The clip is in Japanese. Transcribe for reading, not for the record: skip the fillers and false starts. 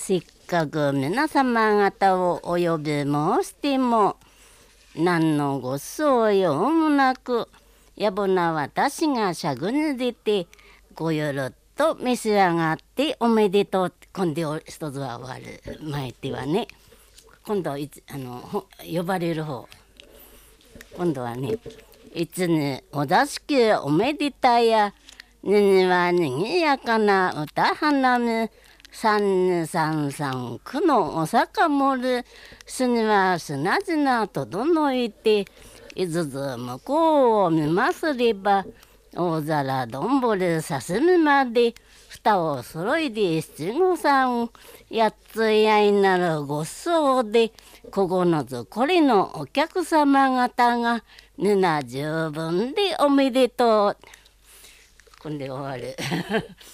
せっかく皆様方をお呼び申しても何のご相用もなくやぼな私がしゃぐに出てごよろっと召し上がっておめでとう。今度一つは終わる前ってはね、今度呼ばれる方、今度はね、いつにお座敷おめでたやににはにぎやかな歌花見3233区のお坂盛すにはすなじな整えていずず向こうを見ますれば大皿どんぼりさすみまで蓋を揃いで七五三八つやいなるごちそうで9つこれのお客様方が皆十分でおめでとう。こんで終わる